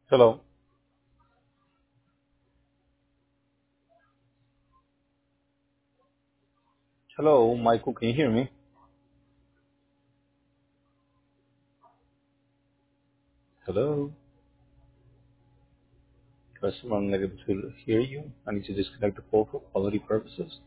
Hello. Hello, Michael, can you hear me? Hello. Customer, I'm not able to hear you. I need to disconnect the call for quality purposes.